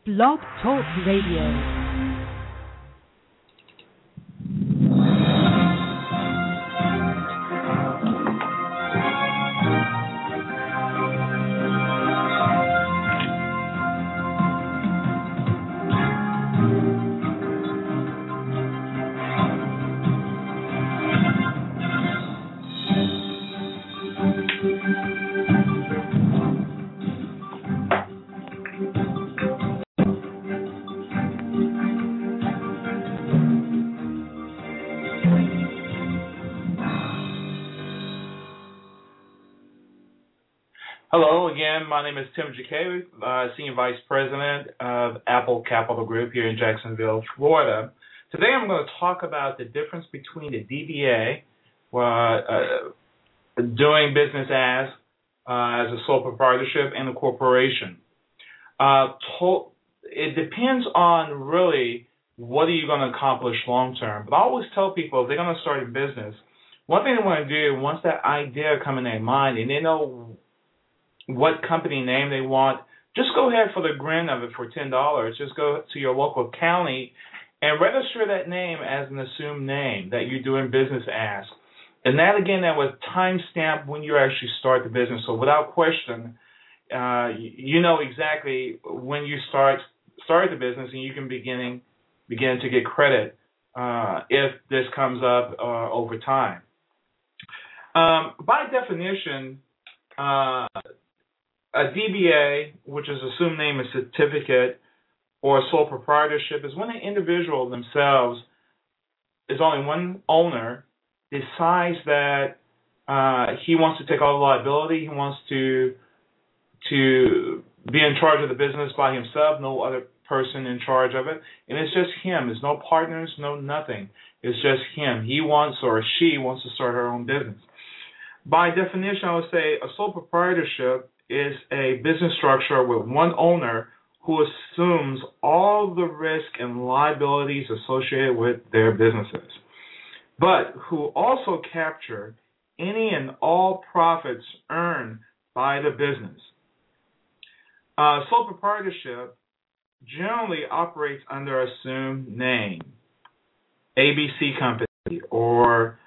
Blog Talk Radio. Hello again, my name is Tim Jacquet, Senior Vice President of Apple Capital Group here in Jacksonville, Florida. Today I'm going to talk about the difference between the DBA, doing business as a sole proprietorship, and a corporation. It depends on really what are you going to accomplish long term. But I always tell people if they're going to start a business, one thing they want to do, once that idea comes in their mind and they know what company name they want, just go ahead for the grin of it for $10. Just go to your local county and register that name as an assumed name that you're doing business as. And that, again, that was timestamped when you actually start the business. So without question, you know exactly when you start the business, and you can begin to get credit if this comes up over time. By definition, a DBA, which is assumed name and certificate, or a sole proprietorship, is when an individual themselves is only one owner, decides that he wants to take all the liability, he wants to be in charge of the business by himself, no other person in charge of it, and it's just him. There's no partners, no nothing. It's just him. He wants, or she wants, to start her own business. By definition, I would say a sole proprietorship is a business structure with one owner who assumes all the risk and liabilities associated with their businesses, but who also capture any and all profits earned by the business. Sole proprietorship generally operates under assumed name, ABC Company, or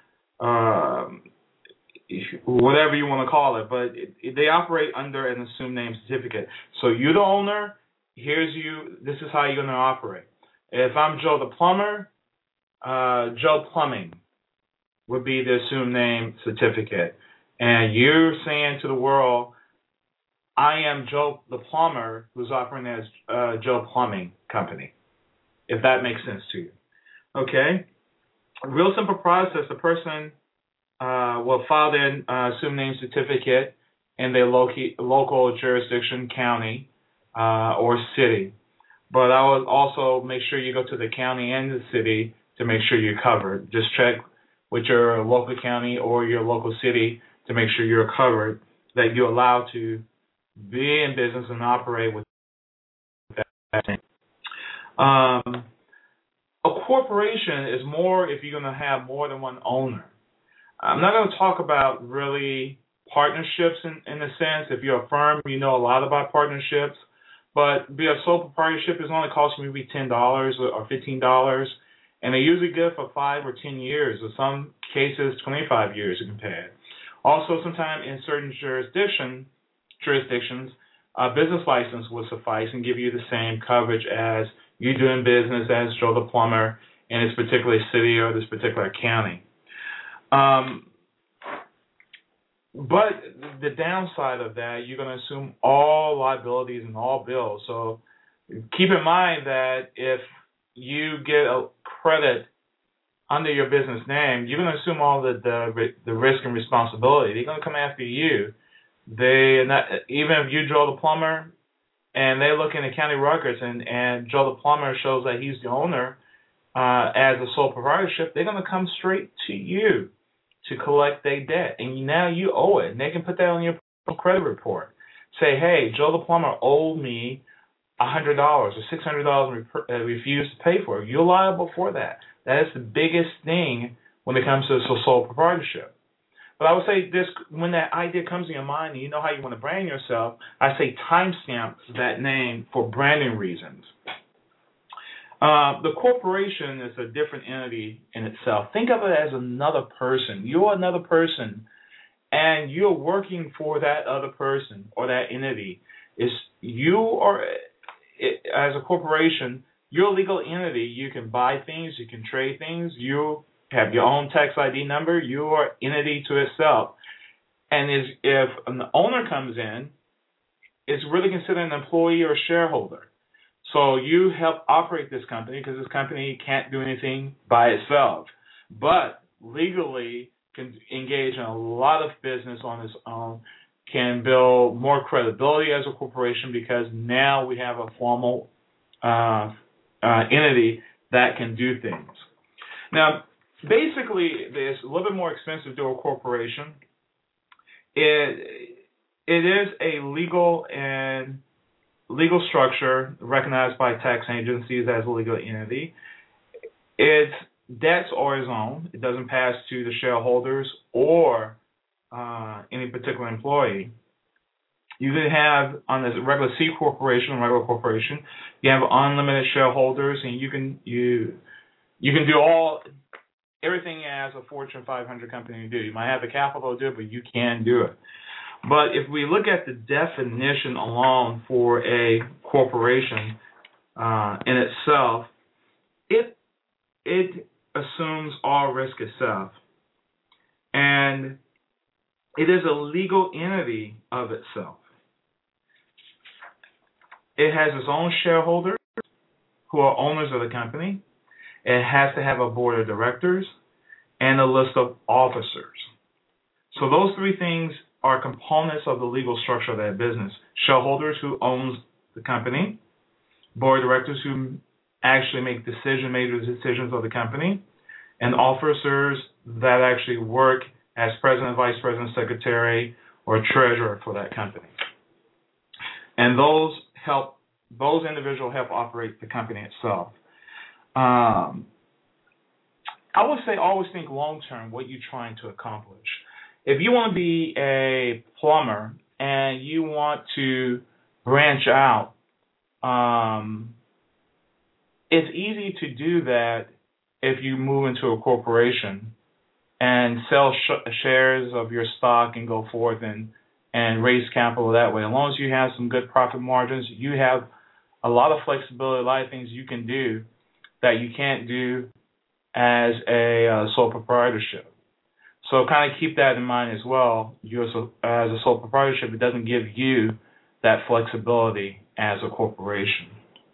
whatever you want to call it, but they operate under an assumed name certificate. So you're the owner, this is how you're going to operate. If I'm Joe the Plumber, Joe Plumbing would be the assumed name certificate. And you're saying to the world, I am Joe the Plumber, who's operating as Joe Plumbing Company, if that makes sense to you. Okay? A real simple process. The person will file their assumed name certificate in their local jurisdiction, county, or city. But I would also make sure you go to the county and the city to make sure you're covered. Just check with your local county or your local city to make sure you're covered, that you're allowed to be in business and operate with that name. A corporation is more if you're going to have more than one owner. I'm not going to talk about really partnerships in a sense. If you're a firm, you know a lot about partnerships. But be a sole proprietorship is only costing maybe $10 or $15, and they're usually good for 5 or 10 years. In some cases, 25 years you can pay it. Also, sometimes in certain jurisdictions, a business license will suffice and give you the same coverage as you doing business as Joe the Plumber in this particular city or this particular county. But the downside of that, you're going to assume all liabilities and all bills. So keep in mind that if you get a credit under your business name, you're going to assume all the risk and responsibility. They're going to come after you. Even if you Joe the Plumber and they look in the county records and Joe the Plumber shows that he's the owner as a sole proprietorship, they're going to come straight to you to collect their debt, and now you owe it. And they can put that on your credit report. Say, hey, Joe the Plumber owed me $100 or $600 and refused to pay for it. You're liable for that. That is the biggest thing when it comes to sole proprietorship. But I would say this, when that idea comes in your mind and you know how you want to brand yourself, I say timestamp that name for branding reasons. The corporation is a different entity in itself. Think of it as another person. You're another person, and you're working for that other person or that entity. As a corporation, you're a legal entity. You can buy things, you can trade things, you have your own tax ID number, you're an entity to itself. And if an owner comes in, it's really considered an employee or shareholder. So you help operate this company because this company can't do anything by itself, but legally can engage in a lot of business on its own, can build more credibility as a corporation because now we have a formal entity that can do things. Now, basically, it's a little bit more expensive to do a corporation. It is a legal structure recognized by tax agencies as a legal entity. Its debts are its own. It doesn't pass to the shareholders or any particular employee. You can have, on a regular C corporation, regular corporation, you have unlimited shareholders, and you can do everything as a Fortune 500 company do. You might have the capital to do it, but you can do it. But if we look at the definition alone for a corporation in itself, it assumes all risk itself. And it is a legal entity of itself. It has its own shareholders who are owners of the company. It has to have a board of directors and a list of officers. So those three things are components of the legal structure of that business. Shareholders who owns the company, board of directors who actually make major decisions of the company, and officers that actually work as president, vice president, secretary, or treasurer for that company. And those individuals help operate the company itself. I would say always think long term what you're trying to accomplish. If you want to be a plumber and you want to branch out, it's easy to do that if you move into a corporation and sell shares of your stock and go forth and raise capital that way. As long as you have some good profit margins, you have a lot of flexibility, a lot of things you can do that you can't do as a sole proprietorship. So kind of keep that in mind as well. You as a sole proprietorship, it doesn't give you that flexibility as a corporation.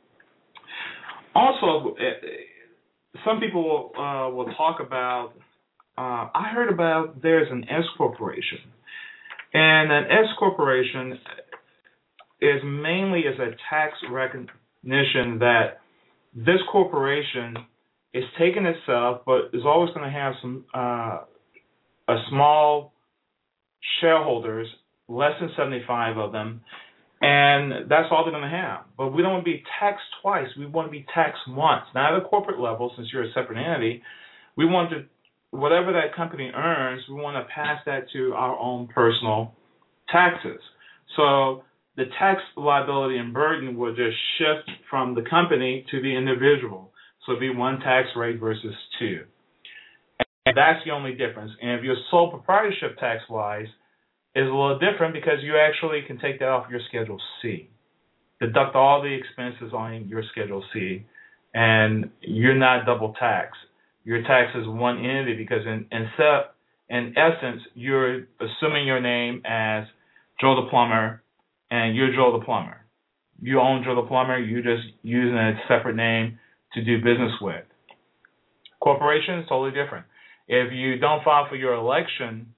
Also, some people will talk about, I heard about there's an S corporation. And an S corporation is mainly as a tax recognition that this corporation is taking itself, but is always going to have some a small shareholders, less than 75 of them, and that's all they're going to have. But we don't want to be taxed twice. We want to be taxed once. Not at a corporate level, since you're a separate entity. We want to, whatever that company earns, we want to pass that to our own personal taxes. So the tax liability and burden will just shift from the company to the individual. So it'll be one tax rate versus two. And that's the only difference. And if you're sole proprietorship tax-wise, is a little different because you actually can take that off your Schedule C. Deduct all the expenses on your Schedule C, and you're not double taxed. Your tax is one entity because in essence, you're assuming your name as Joe the Plumber, and you're Joe the Plumber. You own Joe the Plumber. You're just using a separate name to do business with. Corporation is totally different. If you don't file for your election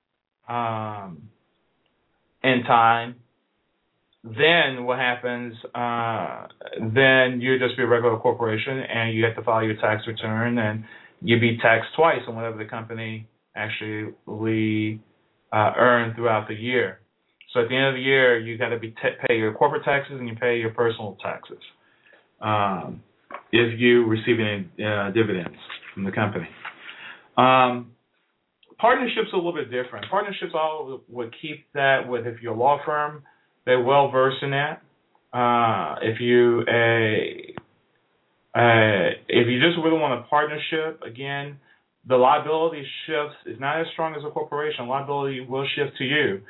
in time, then what happens, then you just be a regular corporation and you have to file your tax return and you'd be taxed twice on whatever the company actually earned throughout the year. So at the end of the year, you got to pay your corporate taxes and you pay your personal taxes if you receive any dividends from the company. Partnerships are a little bit different. Partnerships all would keep that with if you're a law firm, they're well versed in that. If you just really want a partnership, again, the liability shifts is not as strong as a corporation. Liability will shift to you.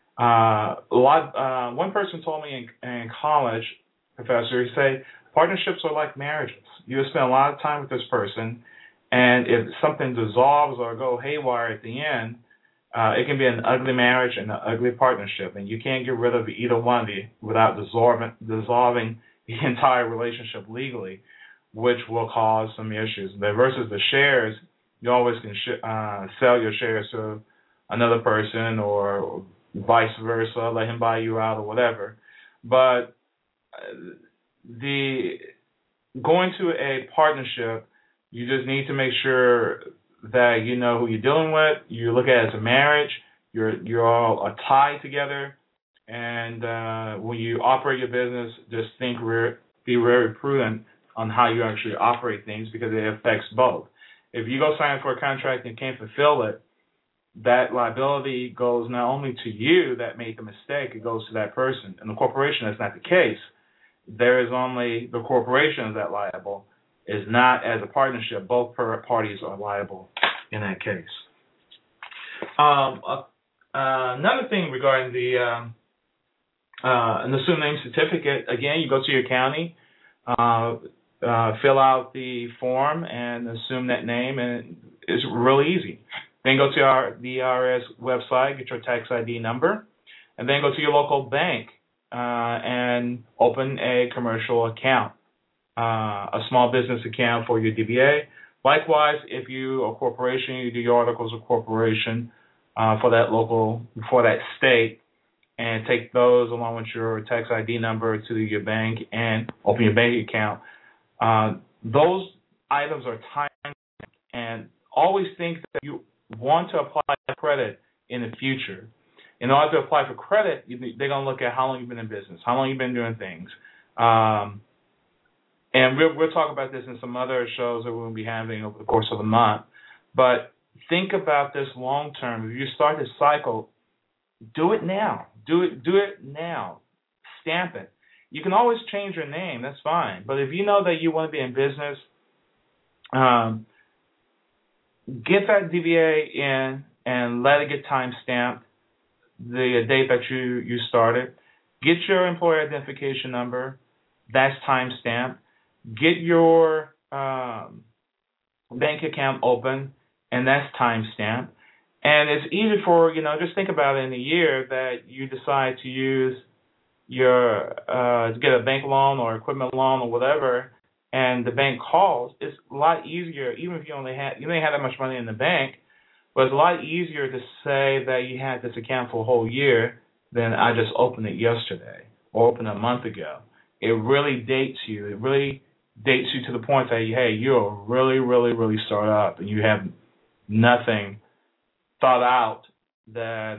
One person told me in college, professor, he said, partnerships are like marriages. You spend a lot of time with this person, and if something dissolves or go haywire at the end, it can be an ugly marriage and an ugly partnership, and you can't get rid of either one of you without dissolving the entire relationship legally, which will cause some issues. Versus the shares, you always can sell your shares to another person or vice versa, let him buy you out or whatever. But going to a partnership, you just need to make sure that you know who you're dealing with. You look at it as a marriage. You're all tied together, and when you operate your business, just be very prudent on how you actually operate things because it affects both. If you go sign for a contract and can't fulfill it, that liability goes not only to you that made the mistake, it goes to that person. In the corporation, that's not the case. There is only the corporation that liable. Is not as a partnership. Both parties are liable in that case. Another thing regarding an assumed name certificate, again, you go to your county, fill out the form, and assume that name, and it's really easy. Then go to the IRS website, get your tax ID number, and then go to your local bank and open a commercial account. A small business account for your DBA. Likewise, if you are a corporation, you do your articles of corporation for that state, and take those along with your tax ID number to your bank and open your bank account. Those items are time, and always think that you want to apply for credit in the future. In order to apply for credit, they're going to look at how long you've been in business, how long you've been doing things. And we'll talk about this in some other shows that we'll be having over the course of the month. But think about this long term. If you start this cycle, do it now. Do it now. Stamp it. You can always change your name. That's fine. But if you know that you want to be in business, get that DBA in and let it get time stamped, the date that you started. Get your employer identification number. That's time stamped. Get your bank account open, and that's time stamped. And it's easy for, just think about it in a year that you decide to use to get a bank loan or equipment loan or whatever, and the bank calls. It's a lot easier, even if you didn't have that much money in the bank, but it's a lot easier to say that you had this account for a whole year than I just opened it yesterday or opened it a month ago. It really dates you. It really dates you to the point that, hey, you're really, really, really start up, and you have nothing thought out that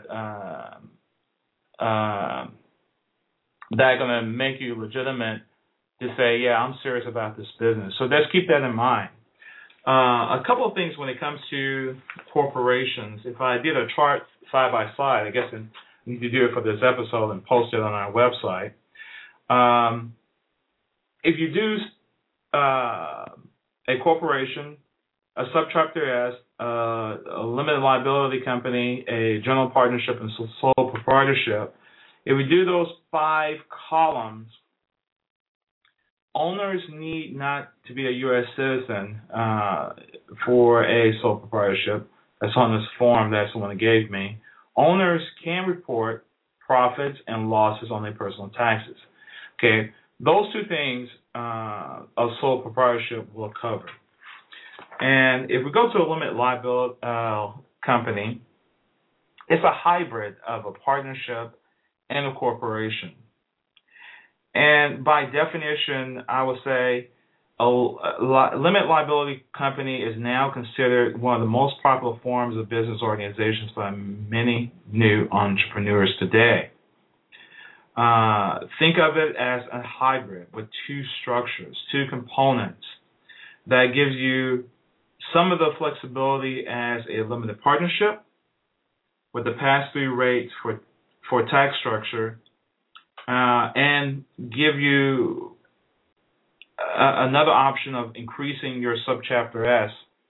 going to make you legitimate to say, yeah, I'm serious about this business. So let's keep that in mind. A couple of things when it comes to corporations. If I did a chart side by side, I guess I need to do it for this episode and post it on our website. If you do a corporation, a subchapter S, a limited liability company, a general partnership, and sole proprietorship, if we do those 5 columns, owners need not to be a U.S. citizen for a sole proprietorship. That's on this form. That's the one it gave me. Owners can report profits and losses on their personal taxes. Okay, those 2 things a sole proprietorship will cover. And if we go to a limited liability company, it's a hybrid of a partnership and a corporation. And by definition, I would say a limited liability company is now considered one of the most popular forms of business organizations by many new entrepreneurs today. Think of it as a hybrid with 2 structures, 2 components that gives you some of the flexibility as a limited partnership with the pass-through rates for tax structure, and give you another option of increasing your subchapter S,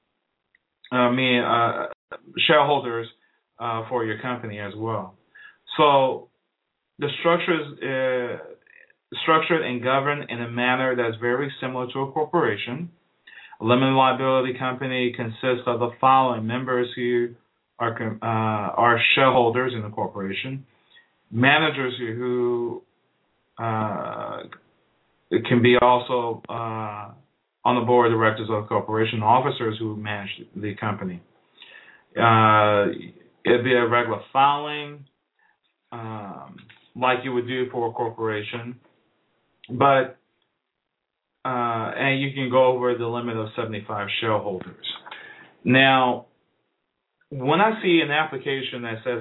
shareholders for your company as well. So the structure is structured and governed in a manner that's very similar to a corporation. A limited liability company consists of the following members who are shareholders in the corporation, managers who can be also on the board of directors of the corporation, officers who manage the company. It'd be a regular filing, like you would do for a corporation, but and you can go over the limit of 75 shareholders. Now, when I see an application that says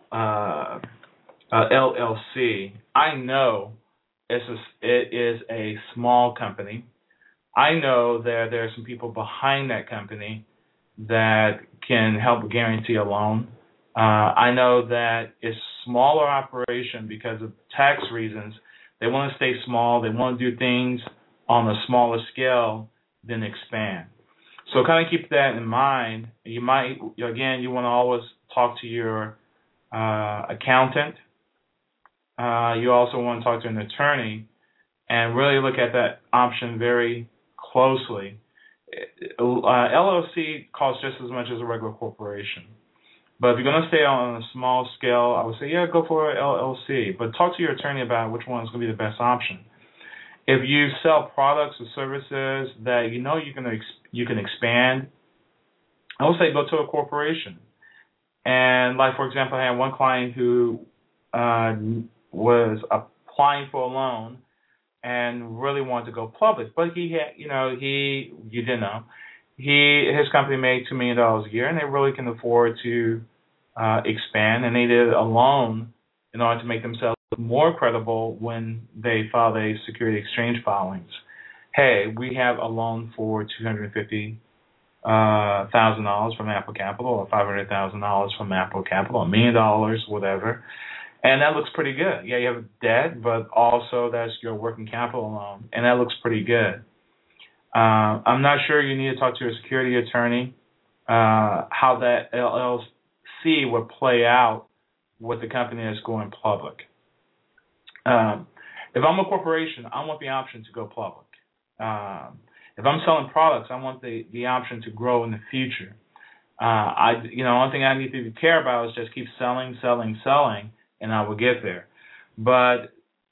LLC, I know it is a small company. I know that there are some people behind that company that can help guarantee a loan. I know that it's a smaller operation because of tax reasons. They want to stay small. They want to do things on a smaller scale than expand. So kind of keep that in mind. You might, again, you want to always talk to your accountant. You also want to talk to an attorney and really look at that option very closely. LLC costs just as much as a regular corporation. But if you're going to stay on a small scale, I would say, yeah, go for an LLC. But talk to your attorney about which one is going to be the best option. If you sell products or services that you know you can expand, I would say go to a corporation. And like, for example, I had one client who was applying for a loan and really wanted to go public, but he had, his company made $2 million a year, and they really can afford to expand, and they did a loan in order to make themselves more credible when they filed a security exchange filings. Hey, we have a loan for $250,000 from Apple Capital, or $500,000 from Apple Capital, $1 million, whatever. And that looks pretty good. Yeah, you have debt, but also that's your working capital loan, and that looks pretty good. I'm not sure, you need to talk to your security attorney how that LLC would play out with the company that's going public. If I'm a corporation, I want the option to go public. If I'm selling products, I want the option to grow in the future. One thing I need to care about is just keep selling, and I will get there. But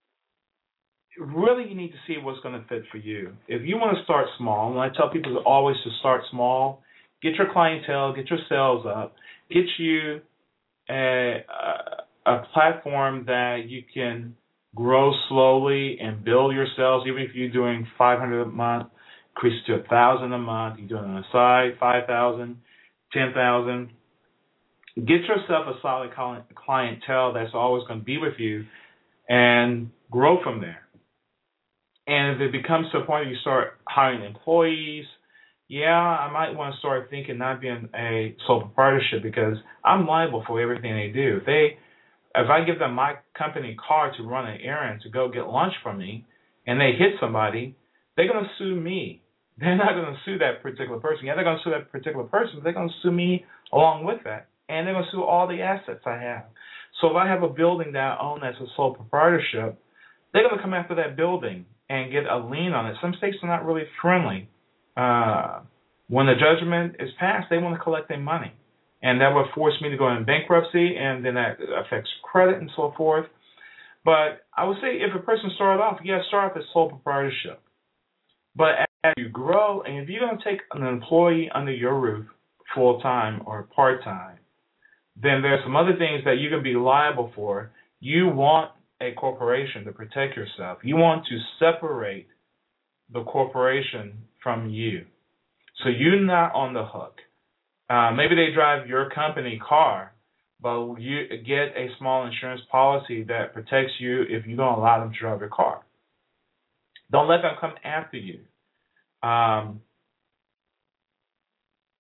really, you need to see what's going to fit for you. If you want to start small, and I tell people always to start small, get your clientele, get your sales up, get you a platform that you can grow slowly and build your sales. Even if you're doing $500 a month, increase to $1,000 a month. You're doing on the side $5,000, $10,000. Get yourself a solid clientele that's always going to be with you, and grow from there. And if it becomes to a point where you start hiring employees, I might want to start thinking not being a sole proprietorship, because I'm liable for everything they do. If I give them my company car to run an errand to go get lunch from me, and they hit somebody, they're going to sue me. They're not going to sue that particular person. Yeah, they're going to sue that particular person, but they're going to sue me along with that. And they're going to sue all the assets I have. So if I have a building that I own that's a sole proprietorship, they're going to come after that building and get a lien on it. Some states are not really friendly. When the judgment is passed, they want to collect their money. And that would force me to go in bankruptcy, and then that affects credit and so forth. But I would say if a person started off, start off as sole proprietorship. But as you grow, and if you're going to take an employee under your roof full-time or part-time, then there's some other things that you can be liable for. You want a corporation to protect yourself. You want to separate the corporation from you. So you're not on the hook. Maybe they drive your company car, but you get a small insurance policy that protects you if you don't allow them to drive your car. Don't let them come after you.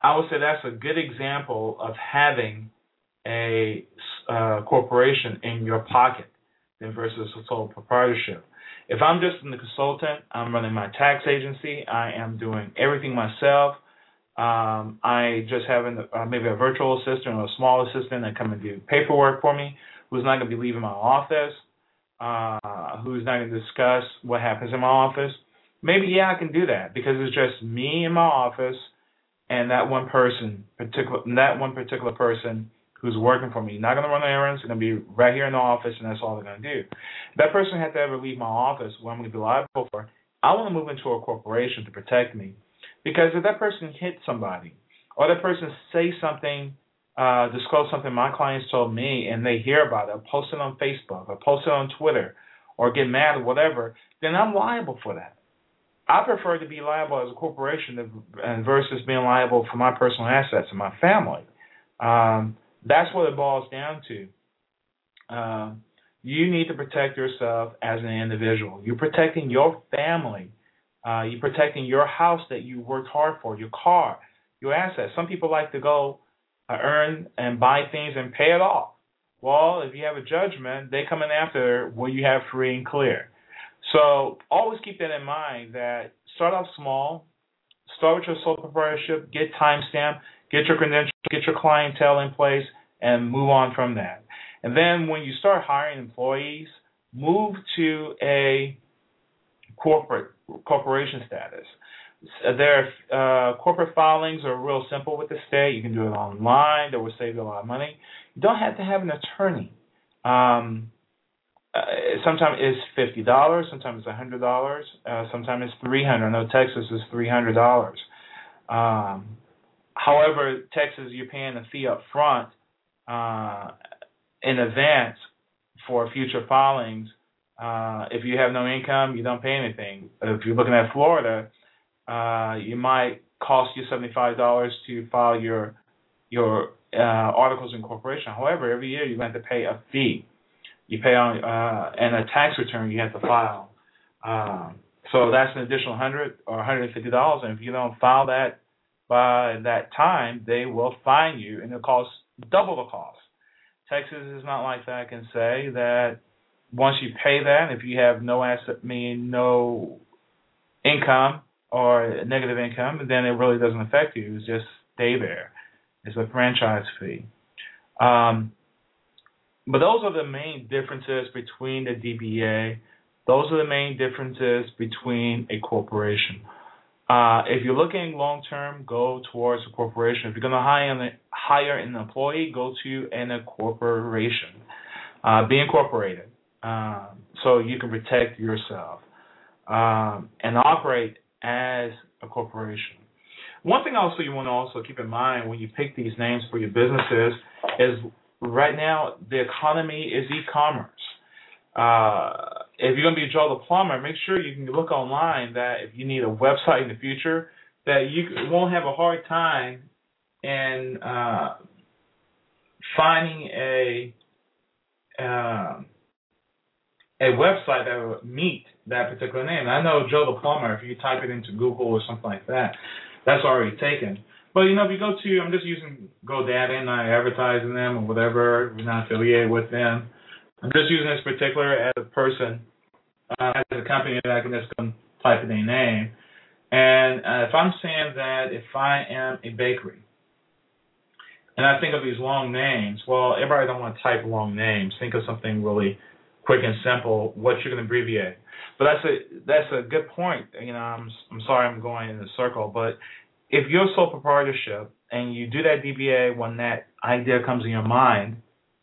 I would say that's a good example of having a corporation in your pocket than versus a sole proprietorship. If I'm just a consultant, I'm running my tax agency, I am doing everything myself. I just have maybe a virtual assistant or a small assistant that come and do paperwork for me, who's not going to be leaving my office, who's not going to discuss what happens in my office. Maybe, yeah, I can do that because it's just me in my office and that one particular person who's working for me. Not going to run errands. They're going to be right here in the office, and that's all they're going to do. If that person had to ever leave my office, what I'm going to be liable for, I want to move into a corporation to protect me. Because if that person hits somebody, or that person say something, disclose something my clients told me, and they hear about it, or post it on Facebook, or post it on Twitter, or get mad or whatever, then I'm liable for that. I prefer to be liable as a corporation versus being liable for my personal assets and my family. That's what it boils down to. You need to protect yourself as an individual. You're protecting your family. You're protecting your house that you worked hard for, your car, your assets. Some people like to go earn and buy things and pay it off. Well, if you have a judgment, they come in after what you have free and clear. So always keep that in mind, that start off small, start with your sole proprietorship, get timestamp, get your credentials, get your clientele in place, and move on from that. And then when you start hiring employees, move to a corporation status. Their corporate filings are real simple with the state. You can do it online. That will save you a lot of money. You don't have to have an attorney. Sometimes it's $50, sometimes it's $100, sometimes it's $300. I know Texas is $300. However, Texas, you're paying a fee up front in advance for future filings. If you have no income, you don't pay anything. If you're looking at Florida, you might cost you $75 to file your articles of incorporation. However, every year you're going to have to pay a fee. You pay on and a tax return you have to file. So that's an additional $100 or $150. And if you don't file that by that time, they will fine you, and it'll cost double the cost. Texas is not like that. I can say that once you pay that, if you have no asset, meaning no income or negative income, then it really doesn't affect you. It's just stay there. It's a franchise fee. But those are the main differences between the DBA. Those are the main differences between a corporation. If you're looking long-term, go towards a corporation. If you're going to hire an employee, go to a corporation. Be incorporated so you can protect yourself and operate as a corporation. One thing also you want to also keep in mind when you pick these names for your businesses is right now the economy is e-commerce. If you're going to be Joe the Plumber, make sure you can look online that if you need a website in the future, that you won't have a hard time in finding a website that will meet that particular name. I know Joe the Plumber, if you type it into Google or something like that, that's already taken. But, if you go to, I'm just using GoDaddy, not advertising them or whatever, we're not affiliated with them. I'm just using this particular as a person, as a company that I can just go type in their name. And if I'm saying that if I am a bakery, and I think of these long names, well, everybody don't want to type long names. Think of something really quick and simple, what you're going to abbreviate. But that's a good point. I'm sorry I'm going in a circle, but if you're a sole proprietorship and you do that DBA when that idea comes in your mind,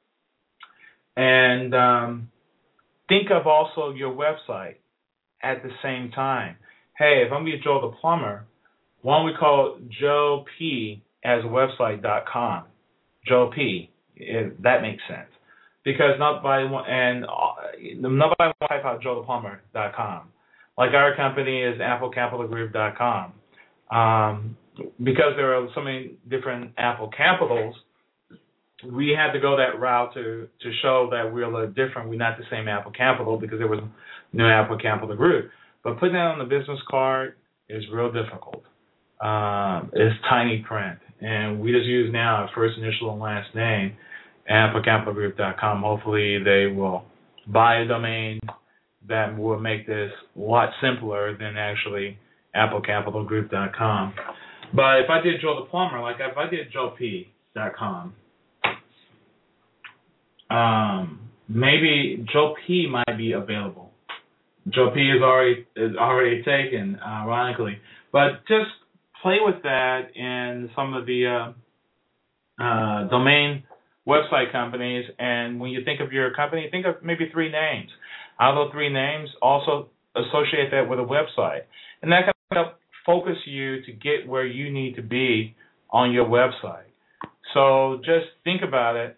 and think of also your website at the same time. Hey, if I'm going to be Joe the Plumber, why don't we call it Joe P as a website.com? Joe P. That makes sense. Because nobody wants to type out JoeThePlumber.com. Like our company is AppleCapitalGroup.com. Because there are so many different Apple Capitals, we had to go that route to show that we're a little different. We're not the same Apple Capital because there was no Apple Capital Group. But putting that on the business card is real difficult. It's tiny print. and we just use now our first initial and last name, applecapitalgroup.com. Hopefully they will buy a domain that will make this a lot simpler than actually applecapitalgroup.com. But if I did Joe the Plumber, like if I did joep.com, maybe Joe P might be available. Joe P is already taken, ironically. But just play with that in some of the domain website companies, and when you think of your company, think of maybe 3 names. Out of those 3 names, also associate that with a website. And that can help focus you to get where you need to be on your website. So just think about it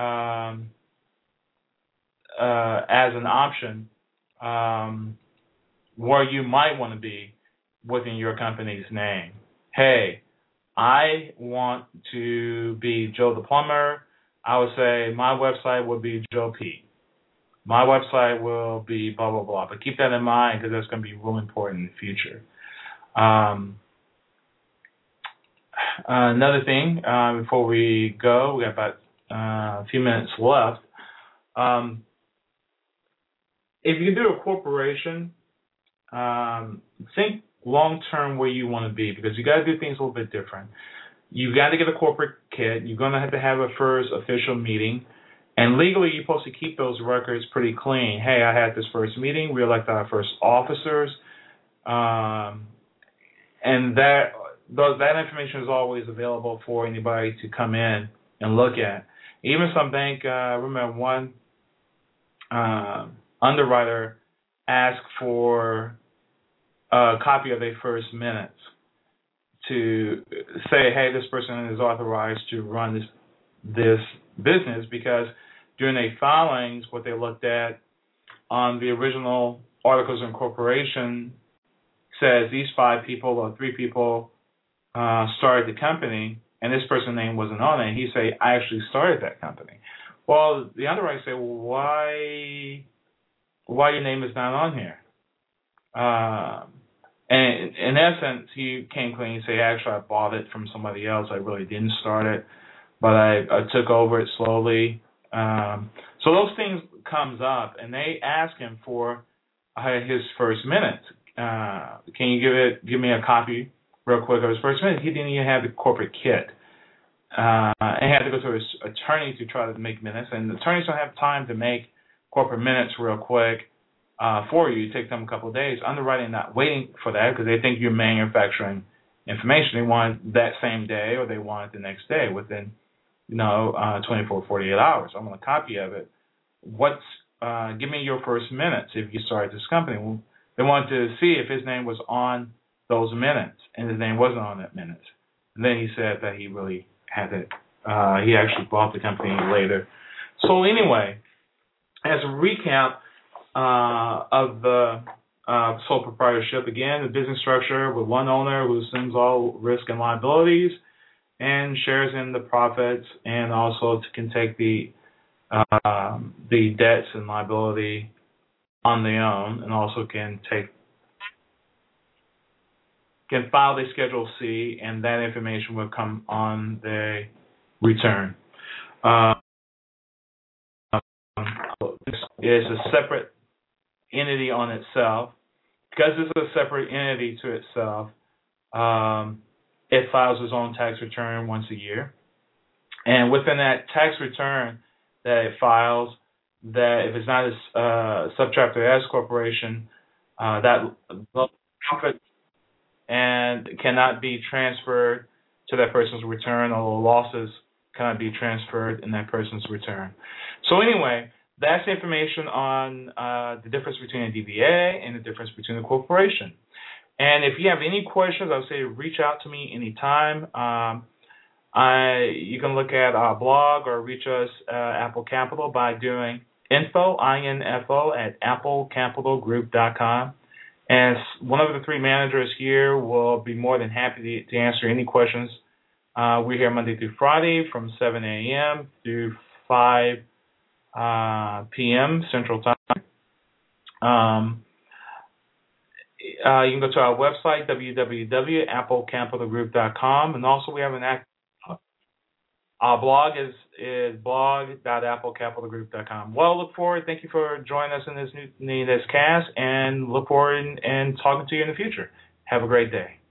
as an option where you might want to be within your company's name. Hey, I want to be Joe the Plumber. I would say my website would be Joe P. My website will be blah, blah, blah. But keep that in mind because that's going to be real important in the future. Another thing, before we go, we have about a few minutes left. If you do a corporation, think long-term where you want to be, because you got to do things a little bit different. You got to get a corporate kit. You're going to have a first official meeting. And legally, you're supposed to keep those records pretty clean. Hey, I had this first meeting. We elected our first officers. And that information is always available for anybody to come in and look at. Even some bank, I remember one underwriter asked for a copy of their first minutes to say, hey, this person is authorized to run this business, because during their filings, what they looked at on the original articles of incorporation says these 5 people or 3 people started the company, and this person's name wasn't on it. And he say, I actually started that company. Well, the underwriter say, well, why your name is not on here? And in essence, he came clean and said, actually, I bought it from somebody else. I really didn't start it, but I took over it slowly. So those things comes up, and they ask him for his first minutes. Can you give me a copy real quick of his first minutes? He didn't even have the corporate kit. And he had to go to his attorney to try to make minutes, and the attorneys don't have time to make corporate minutes real quick for you. It takes them a couple of days. Underwriting not waiting for that because they think you're manufacturing information. They want it that same day, or they want it the next day within 24, 48 hours. I want a copy of it. Give me your first minutes if you started this company. Well, they wanted to see if his name was on those minutes, and his name wasn't on that minutes. And then he said that he really had it. He actually bought the company later. So anyway, as a recap of the sole proprietorship, again, the business structure with one owner who assumes all risk and liabilities and shares in the profits, and also can take the debts and liability on their own, and also can file the Schedule C, and that information will come on the return. This is a separate entity on itself. Because it's a separate entity to itself, it files its own tax return once a year. And within that tax return that it files, that if it's not a subchapter S corporation, that profit and cannot be transferred to that person's return, or losses cannot be transferred in that person's return. So anyway, that's information on the difference between a DBA and the difference between a corporation. And if you have any questions, I would say reach out to me anytime. You can look at our blog or reach us Apple Capital by doing info at applecapitalgroup.com. And one of the 3 managers here will be more than happy to answer any questions. We're here Monday through Friday from 7 a.m. through 5 p.m. Central Time. You can go to our website, www.applecapitalgroup.com, and also we have an Our blog is blog.applecapitalgroup.com. Well, look forward. Thank you for joining us in this cast, and look forward and talking to you in the future. Have a great day.